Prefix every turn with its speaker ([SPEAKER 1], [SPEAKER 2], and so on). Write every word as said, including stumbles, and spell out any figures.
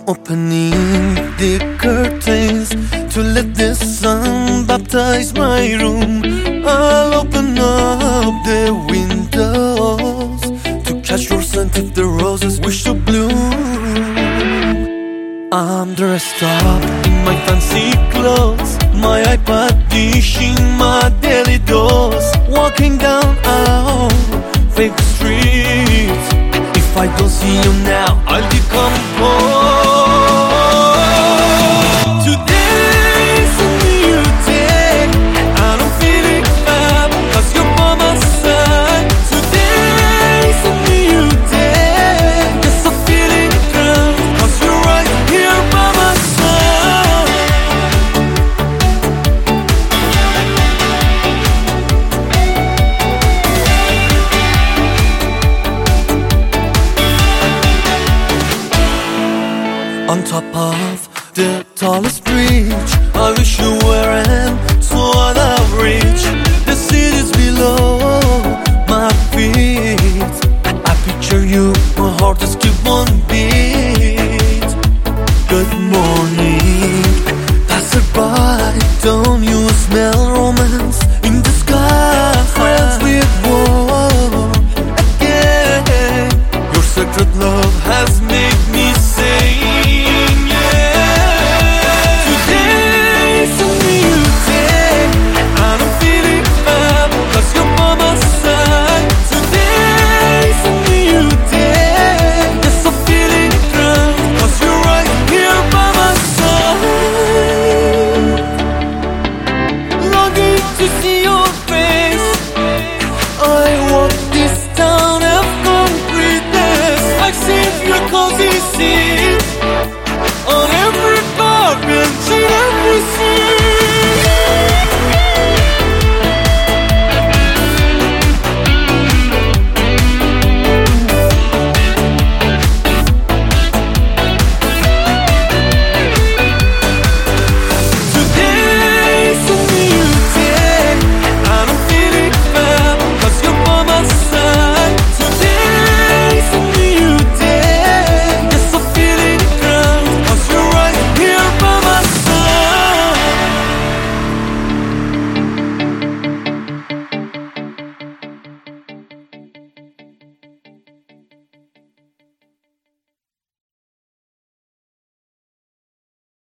[SPEAKER 1] opening the curtains to let the sun baptize my room. I'll open up the windows to catch your scent if the roses wish to bloom. I'm dressed up in my fancy clothes, my iPad dishing my daily dose, walking down our fake streets. If I don't see you now, I'll decompose. Today's a new day, and I don't feel it bad, cause you're by my side. Today's a new day, yes I feel it good, cause you're right here by my side. On top of the tallest bridge, I wish you were and so out of reach. The city's below my feet. I picture you, my heart just keep one beat. Good